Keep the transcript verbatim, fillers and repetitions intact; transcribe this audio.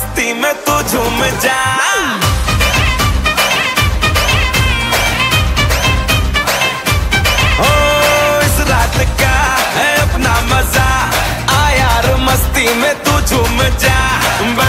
मस्ती में तू झूम जा। ओ इस रात का है अपना मजा, आ यार मस्ती में तू झूम जा।